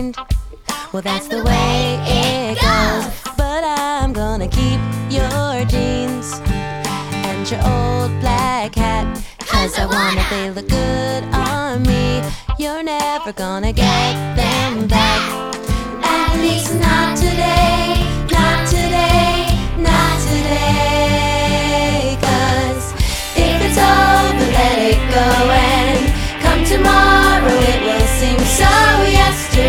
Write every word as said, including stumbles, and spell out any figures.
mind. Well, that's the way it goes. But I'm gonna keep your jeans and your old black hat, 'cause I wanna they look good on me. You're never gonna get them